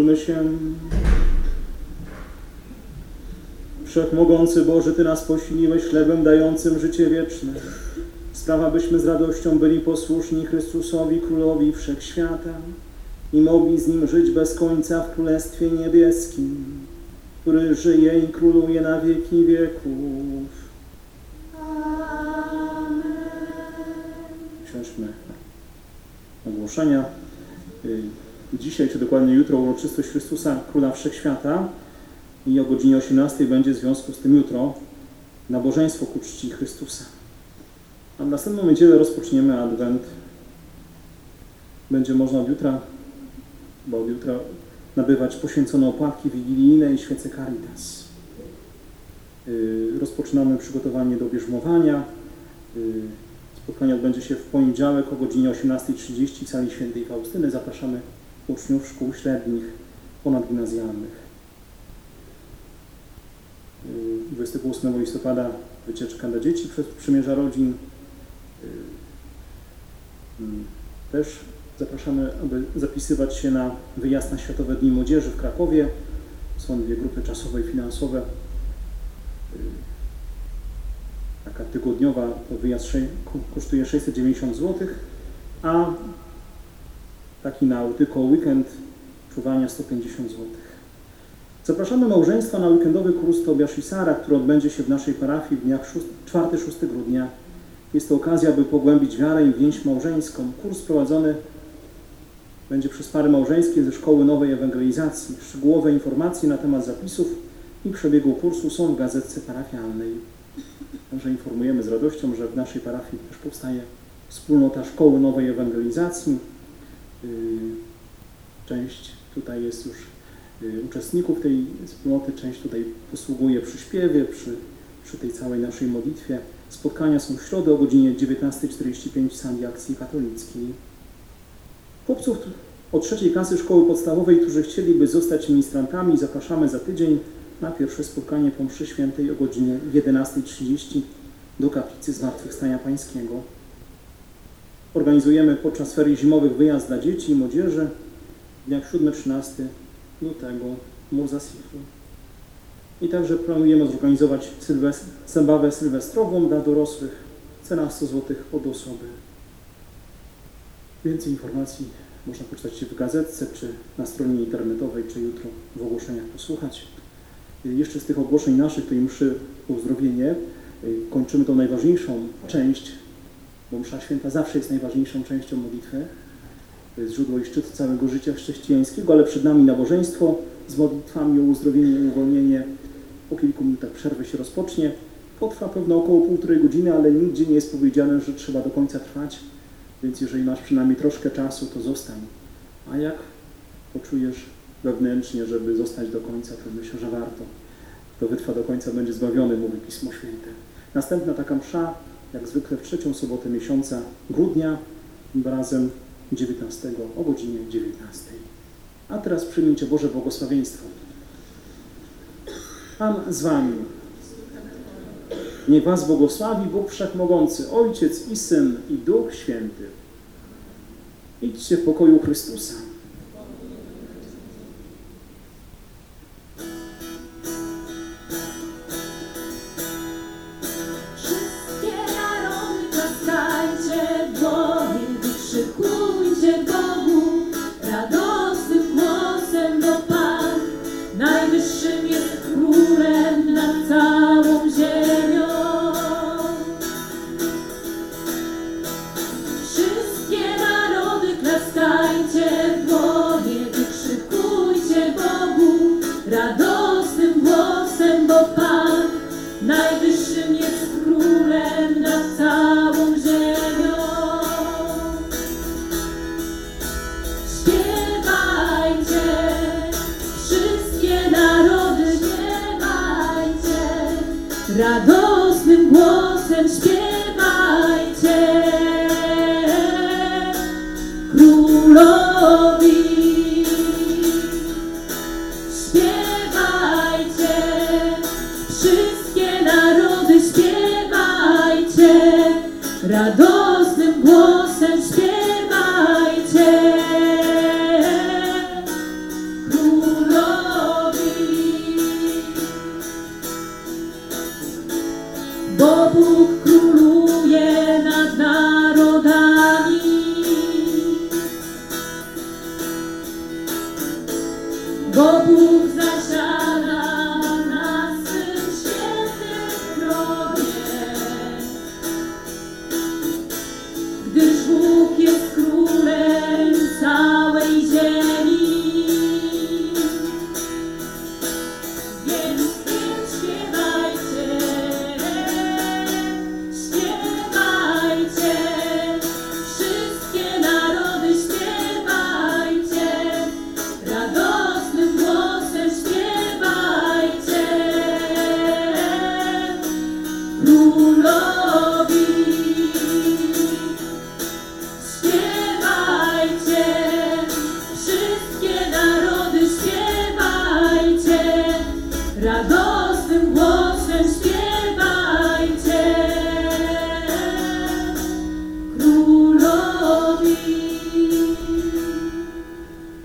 Módlmy się. Wszechmogący Boże, Ty nas posiliłeś chlebem dającym życie wieczne. Sprawa, byśmy z radością byli posłuszni Chrystusowi, Królowi Wszechświata i mogli z Nim żyć bez końca w Królestwie Niebieskim, który żyje i króluje na wieki wieków. Amen. Książmy ogłoszenia. Dzisiaj, czy dokładnie jutro, uroczystość Chrystusa, Króla Wszechświata i o godzinie 18 będzie w związku z tym jutro nabożeństwo ku czci Chrystusa. A w następną niedzielę rozpoczniemy Adwent. Będzie można od jutra nabywać poświęcone opłatki wigilijne i świece Caritas. Rozpoczynamy przygotowanie do bierzmowania. Spotkanie odbędzie się w poniedziałek o godzinie 18:30 w sali Świętej Faustyny. Zapraszamy uczniów szkół średnich, ponadgimnazjalnych. 28 listopada wycieczka dla dzieci przez Przymierza Rodzin. Też zapraszamy, aby zapisywać się na wyjazd na Światowe Dni Młodzieży w Krakowie. Są dwie grupy czasowe i finansowe. Taka tygodniowa to wyjazd kosztuje 690 zł, a taki na tylko weekend czuwania 150 zł. Zapraszamy małżeństwa na weekendowy kurs Tobiasz i Sara, który odbędzie się w naszej parafii w dniach 4-6 grudnia. Jest to okazja, by pogłębić wiarę i więź małżeńską. Kurs prowadzony będzie przez pary małżeńskie ze Szkoły Nowej Ewangelizacji. Szczegółowe informacje na temat zapisów i przebiegu kursu są w gazetce parafialnej. Także informujemy z radością, że w naszej parafii też powstaje wspólnota Szkoły Nowej Ewangelizacji. Część tutaj jest już uczestników tej wspólnoty, część tutaj posługuje przy śpiewie, przy tej całej naszej modlitwie. Spotkania są w środę o godzinie 19:45 w sali Akcji Katolickiej. Chłopców od 3. klasy szkoły podstawowej, którzy chcieliby zostać ministrantami, zapraszamy za tydzień na pierwsze spotkanie po mszy świętej o godzinie 11:30 do Kaplicy Zmartwychwstania Pańskiego. Organizujemy podczas ferii zimowych wyjazd dla dzieci i młodzieży w dniach 7-13 lutego w Murzasifu. I także planujemy zorganizować zabawę sylwestrową dla dorosłych. Cena 100 zł od osoby. Więcej informacji można poczytać w gazetce, czy na stronie internetowej, czy jutro w ogłoszeniach posłuchać. Jeszcze z tych ogłoszeń naszych, tej mszy uzdrowienie, kończymy tą najważniejszą część, bo msza święta zawsze jest najważniejszą częścią modlitwy. To jest źródło i szczyt całego życia chrześcijańskiego, ale przed nami nabożeństwo z modlitwami o uzdrowienie i uwolnienie. Po kilku minutach przerwy się rozpocznie. Potrwa pewno około 1,5 godziny, ale nigdzie nie jest powiedziane, że trzeba do końca trwać, więc jeżeli masz przynajmniej troszkę czasu, to zostań. A jak poczujesz wewnętrznie, żeby zostać do końca, to myślę, że warto. Kto wytrwa do końca, będzie zbawiony, mówi Pismo Święte. Następna taka msza, jak zwykle w 3. sobotę miesiąca grudnia, tym razem 19 o godzinie 19. A teraz przyjmijcie Boże błogosławieństwo. Pan z wami. Niech was błogosławi Bóg Wszechmogący, Ojciec i Syn i Duch Święty. Idźcie w pokoju Chrystusa. Wszystkie narody klaskajcie w dłonie, wykrzykujcie Bogu radosnym głosem, bo Pan najwyższym jest królem nad całą ziemią. Wszystkie narody klaskajcie w dłonie, wykrzykujcie Bogu radosnym głosem, bo Pan najwyższym jest królem nad całą ziemią. Śpiewajcie, wszystkie narody, śpiewajcie, radosnym głosem śpiewajcie królowi. Śpiewajcie, wszystkie narody, śpiewajcie, radosnym głosem śpiewajcie królowi. radosnym głosem śpiewajcie Królowi.